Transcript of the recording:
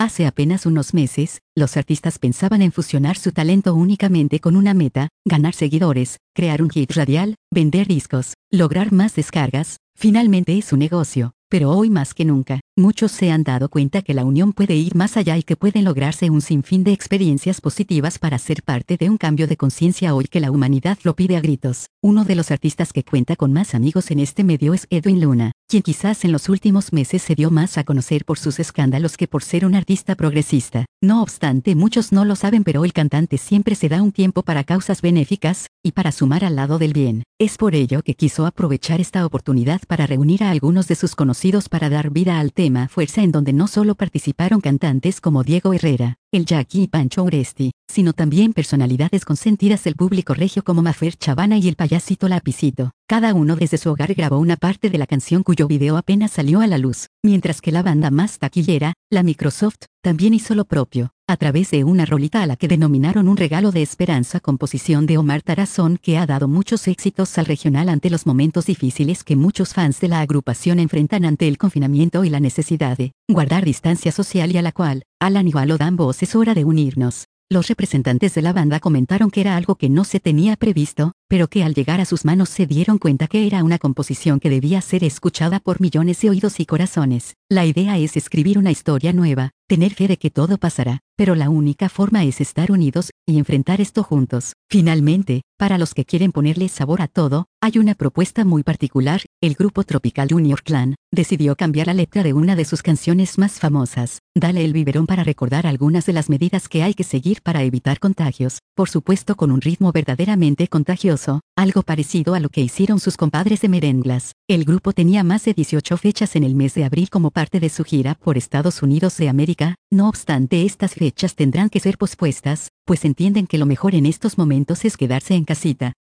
Hace apenas unos meses, los artistas pensaban en fusionar su talento únicamente con una meta: ganar seguidores, crear un hit radial, vender discos, lograr más descargas. Finalmente es un negocio. Pero hoy más que nunca, muchos se han dado cuenta que la unión puede ir más allá y que pueden lograrse un sinfín de experiencias positivas para ser parte de un cambio de conciencia hoy que la humanidad lo pide a gritos. Uno de los artistas que cuenta con más amigos en este medio es Edwin Luna, quien quizás en los últimos meses se dio más a conocer por sus escándalos que por ser un artista progresista. No obstante, muchos no lo saben, pero el cantante siempre se da un tiempo para causas benéficas y para sumar al lado del bien. Es por ello que quiso aprovechar esta oportunidad para reunir a algunos de sus conocidos para dar vida al tema Fuerza, en donde no solo participaron cantantes como Diego Herrera, el Jackie y Pancho Uresti, sino también personalidades consentidas del público regio como Mafer Chavana y el payasito Lapicito. Cada uno desde su hogar grabó una parte de la canción cuyo video apenas salió a la luz, mientras que la banda más taquillera, la Microsoft, también hizo lo propio, a través de una rolita a la que denominaron Un regalo de esperanza, composición de Omar Tarazón, que ha dado muchos éxitos al regional ante los momentos difíciles que muchos fans de la agrupación enfrentan ante el confinamiento y la necesidad de guardar distancia social, y a la cual Alan y Valo dan voz. Es hora de unirnos. Los representantes de la banda comentaron que era algo que no se tenía previsto, pero que al llegar a sus manos se dieron cuenta que era una composición que debía ser escuchada por millones de oídos y corazones. La idea es escribir una historia nueva, tener fe de que todo pasará, pero la única forma es estar unidos y enfrentar esto juntos. Finalmente, para los que quieren ponerle sabor a todo, hay una propuesta muy particular. El grupo Tropical Junior Clan decidió cambiar la letra de una de sus canciones más famosas, Dale el biberón, para recordar algunas de las medidas que hay que seguir para evitar contagios, por supuesto con un ritmo verdaderamente contagioso, algo parecido a lo que hicieron sus compadres de Merenglas. El grupo tenía más de 18 fechas en el mes de abril como parte de su gira por Estados Unidos de América. No obstante, estas fechas tendrán que ser pospuestas, pues entienden que lo mejor en estos momentos es quedarse en casita.